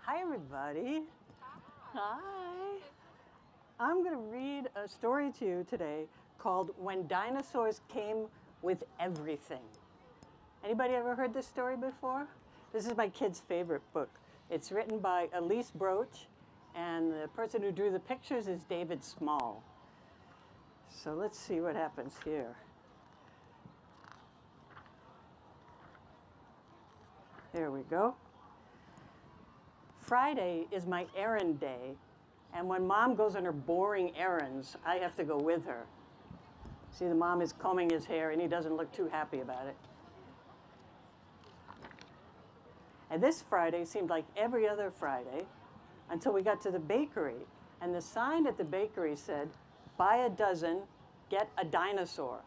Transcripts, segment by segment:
Hi, everybody. Hi. I'm going to read a story to you today called When Dinosaurs Came with Everything. Anybody ever heard this story before? This is my kid's favorite book. It's written by Elise Broach, and the person who drew the pictures is David Small. So let's see what happens here. There we go. Friday is my errand day, and when Mom goes on her boring errands, I have to go with her. See, the mom is combing his hair, and he doesn't look too happy about it. And this Friday seemed like every other Friday until we got to the bakery, and the sign at the bakery said, "Buy a dozen, get a dinosaur."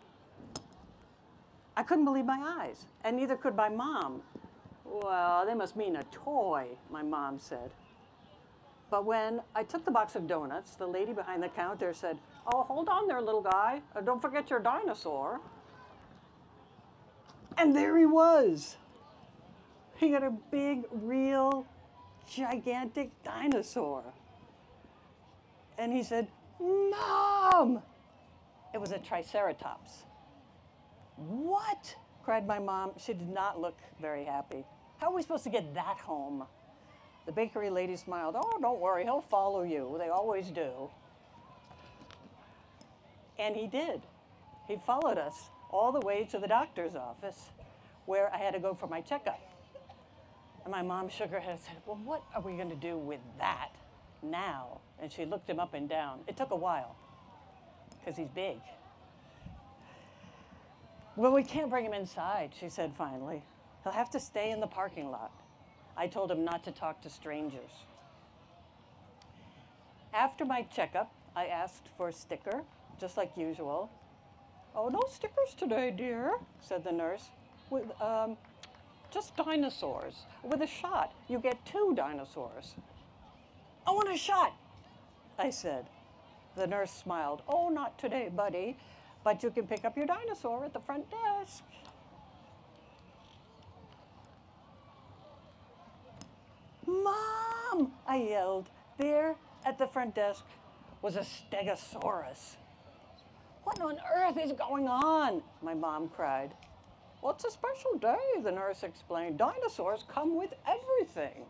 I couldn't believe my eyes, and neither could my mom. "Well, they must mean a toy," my mom said. But when I took the box of donuts, the lady behind the counter said, "Oh, hold on there, little guy. Don't forget your dinosaur." And there he was. He got a big, real, gigantic dinosaur. And he said, "Mom!" It was a Triceratops. "What?" cried my mom. She did not look very happy. "How are we supposed to get that home?" The bakery lady smiled. "Oh, don't worry, he'll follow you. They always do." And he did. He followed us all the way to the doctor's office where I had to go for my checkup. And my mom shook her head and said, "Well, what are we going to do with that now?" And she looked him up and down. It took a while because he's big. "Well, we can't bring him inside," she said finally. "He'll have to stay in the parking lot." I told him not to talk to strangers. After my checkup, I asked for a sticker, just like usual. "Oh, no stickers today, dear," said the nurse. "With just dinosaurs. With a shot, you get 2 dinosaurs." "I want a shot," I said. The nurse smiled. "Oh, not today, buddy, but you can pick up your dinosaur at the front desk." "Mom!" I yelled. There at the front desk was a Stegosaurus. "What on earth is going on?" my mom cried. "Well, it's a special day," the nurse explained. "Dinosaurs come with everything."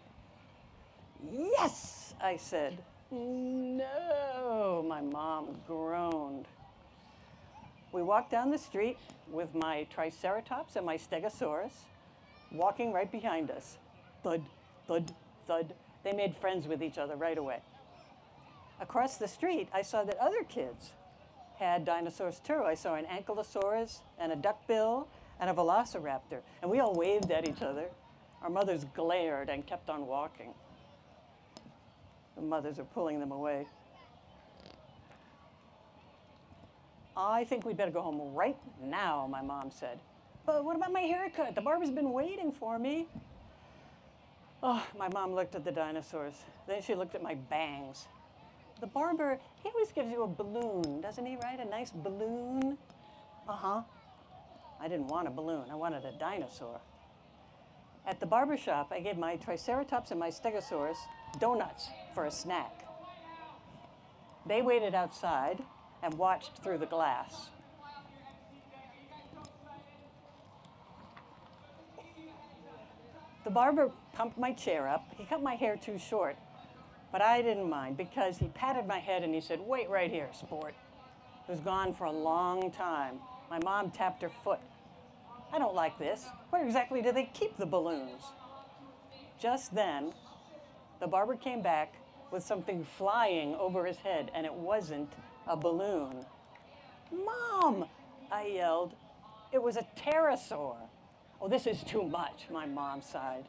"Yes," I said. "No," my mom groaned. We walked down the street with my Triceratops and my Stegosaurus walking right behind us. Thud, thud, thud. They made friends with each other right away. Across the street, I saw that other kids had dinosaurs too. I saw an Ankylosaurus and a duckbill and a Velociraptor, and we all waved at each other. Our mothers glared and kept on walking. The mothers are pulling them away. "I think we'd better go home right now," my mom said. "But what about my haircut? The barber's been waiting for me." Oh, my mom looked at the dinosaurs. Then she looked at my bangs. "The barber, he always gives you a balloon, doesn't he, right? A nice balloon?" "Uh-huh." I didn't want a balloon. I wanted a dinosaur. At the barber shop, I gave my Triceratops and my Stegosaurus donuts for a snack. They waited outside and watched through the glass. The barber pumped my chair up. He cut my hair too short, but I didn't mind because he patted my head and he said, "Wait right here, sport." It was gone for a long time. My mom tapped her foot. "I don't like this. Where exactly do they keep the balloons?" Just then, the barber came back with something flying over his head, and it wasn't a balloon. "Mom!" I yelled. It was a pterosaur. "Oh, this is too much," my mom sighed.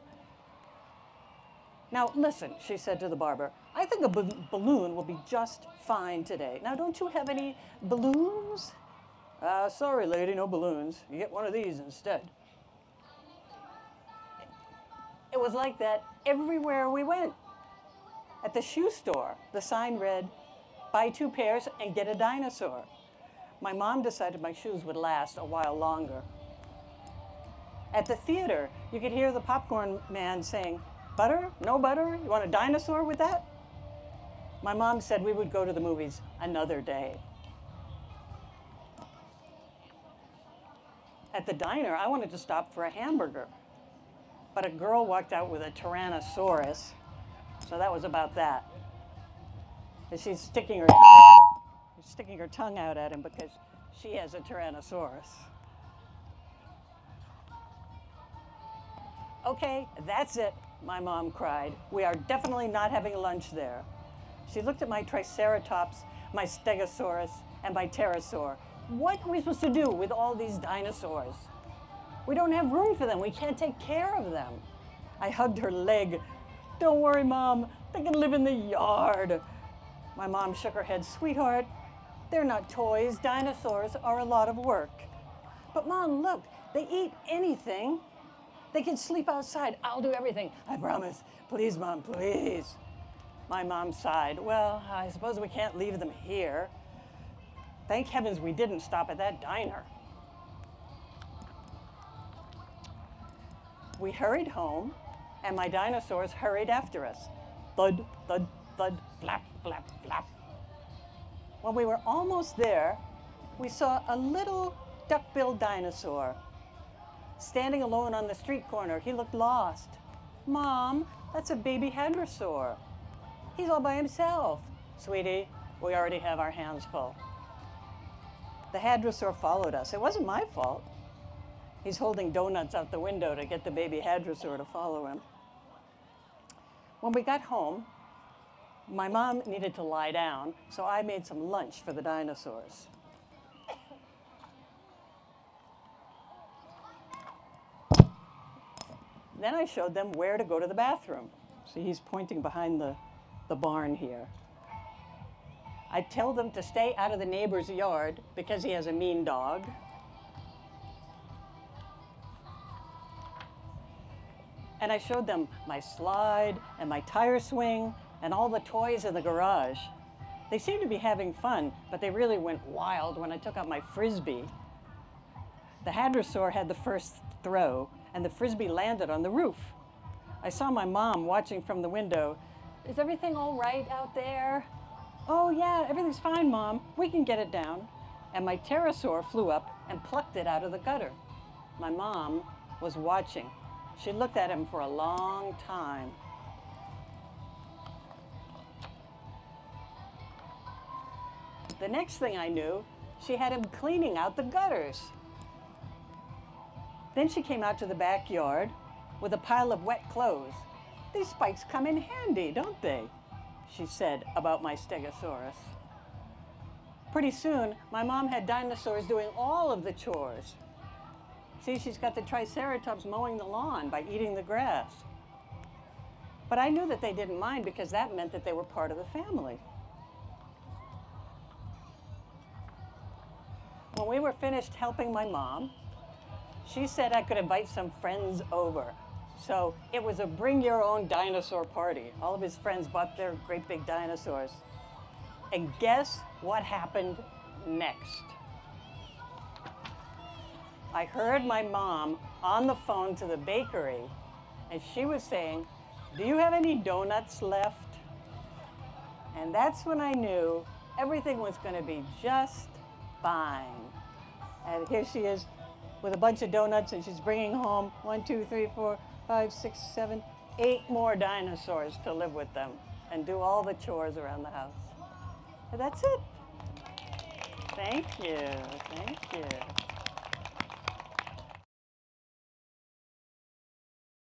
"Now, listen," she said to the barber. "I think a balloon will be just fine today. Now, don't you have any balloons?" "Sorry, lady, no balloons. You get one of these instead." It was like that everywhere we went. At the shoe store, the sign read, "Buy 2 pairs and get a dinosaur." My mom decided my shoes would last a while longer. At the theater, you could hear the popcorn man saying, Butter? No butter? You want a dinosaur with that? My mom said we would go to the movies another day. At the diner, I wanted to stop for a hamburger, but a girl walked out with a Tyrannosaurus, so that was about that. And she's sticking her tongue out at him because she has a Tyrannosaurus. Okay, that's it, my mom cried. We are definitely not having lunch there. She looked at my Triceratops, my Stegosaurus, and my Pterosaur. What are we supposed to do with all these dinosaurs? We don't have room for them. We can't take care of them. I hugged her leg. Don't worry, Mom. They can live in the yard. My mom shook her head. Sweetheart, they're not toys. Dinosaurs are a lot of work. But Mom, look, they eat anything. They can sleep outside. I'll do everything. I promise. Please, Mom, please. My mom sighed. Well, I suppose we can't leave them here. Thank heavens we didn't stop at that diner. We hurried home, and my dinosaurs hurried after us. Thud, thud, thud, flap, flap, flap. When we were almost there, we saw a little duck-billed dinosaur standing alone on the street corner. He looked lost. Mom, that's a baby hadrosaur. He's all by himself. Sweetie, we already have our hands full. The hadrosaur followed us. It wasn't my fault. He's holding donuts out the window to get the baby hadrosaur to follow him. When we got home, my mom needed to lie down, so I made some lunch for the dinosaurs. Then I showed them where to go to the bathroom. See, he's pointing behind the barn here. I tell them to stay out of the neighbor's yard because he has a mean dog. And I showed them my slide and my tire swing and all the toys in the garage. They seemed to be having fun, but they really went wild when I took out my Frisbee. The hadrosaur had the first throw, and the Frisbee landed on the roof. I saw my mom watching from the window. Is everything all right out there? Oh yeah, everything's fine, Mom. We can get it down. And my pterosaur flew up and plucked it out of the gutter. My mom was watching. She looked at him for a long time. The next thing I knew, she had him cleaning out the gutters. Then she came out to the backyard with a pile of wet clothes. These spikes come in handy, don't they? She said about my Stegosaurus. Pretty soon, my mom had dinosaurs doing all of the chores. See, she's got the Triceratops mowing the lawn by eating the grass. But I knew that they didn't mind because that meant that they were part of the family. When we were finished helping my mom, she said I could invite some friends over. So it was a bring your own dinosaur party. All of his friends bought their great big dinosaurs. And guess what happened next? I heard my mom on the phone to the bakery, and she was saying, "Do you have any donuts left?" And that's when I knew everything was going to be just fine. And here she is with a bunch of donuts, and she's bringing home 1, 2, 3, 4, 5, 6, 7, 8 more dinosaurs to live with them and do all the chores around the house. And that's it. Thank you. Thank you.